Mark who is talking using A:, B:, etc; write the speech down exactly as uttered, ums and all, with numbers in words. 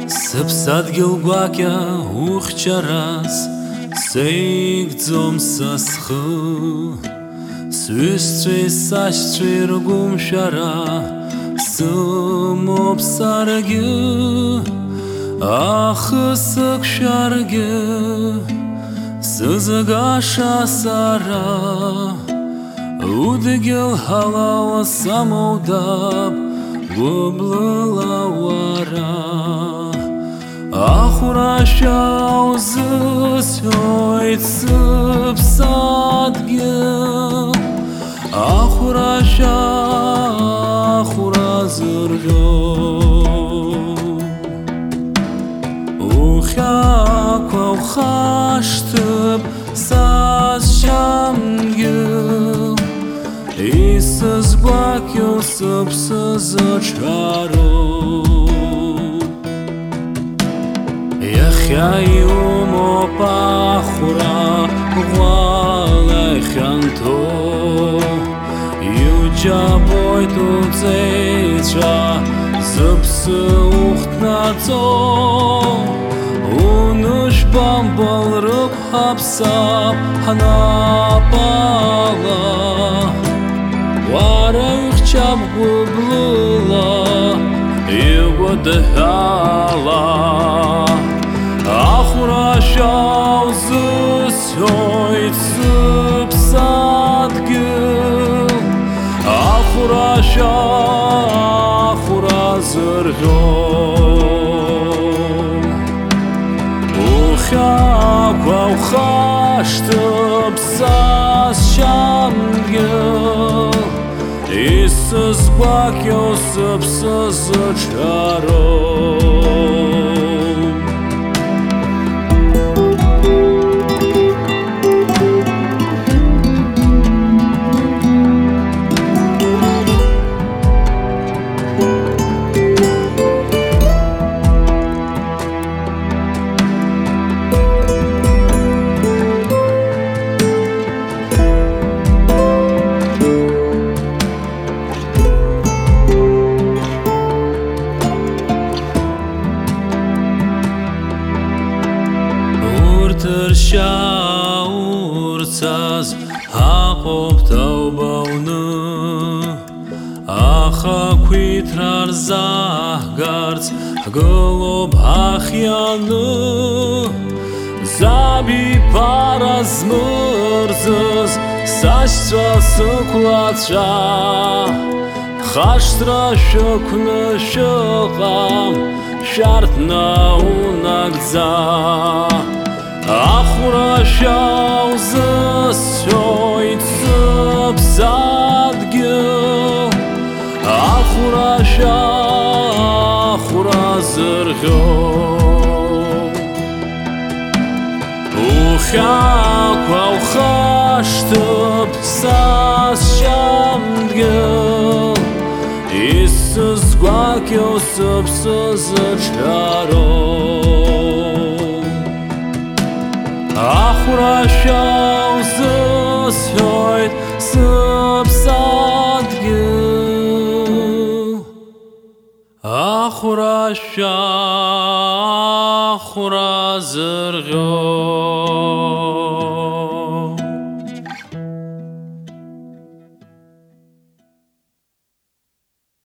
A: Сыԥсадгьыл гәакьа ухьчараз сеигӡом са схы, сҩызцәеи сашьцәеи ргәымшәара сымоуп саргьы, ахысыгшәаргьы сызгаша сара, удгьыл ҳалала самоудап гәыблыла уара. Ахәрашәа узысҳәоит сыԥсадгьыл, ахәрашәа ахәра зырӷьо, ухьақәа ухашҭып са сшьамгьыл, исызгәакьоу сыԥсы зыҿҳәароу. Иахьа иумоуп ахәра ӷәӷәала ихьанҭоу, иуџьабоит уҵеицәа зыԥсы ухҭнаҵо, унышәбамбал рықәҳаԥсап ҳнапала, уара ихьчап гәыблыла игәыдҳәала. Ахәрашәа узысҳәоит сыԥсадгьыл, ахәрашәа ахәра зырӷьо, ухьақәа ухашҭып са сшьамгьыл, исызгәакьоу сыԥсы зыҿҳәароу. Урҭыршьа урцаз ҳаҟоуп ҭаубауны, ахақәиҭра рзаҳгарц ҳгылоуп ҳахианы, забиԥара змырӡыз сашьцәа сықәлацәа, хашҭра шәықәны шәыҟам шәарҭ наунагӡа. Ахәрашәа узысҳәоит сыԥсадгьыл, ахәрашәа ахәра зырӷьо, ухьақәа ухашҭып са сшьамгьыл, исызгәакьоу сыԥсы зыҿҳәароу. Ахәрашәа узысҳәоит сыԥсадгьыл, ахәрашәа ахәра зырӷьо.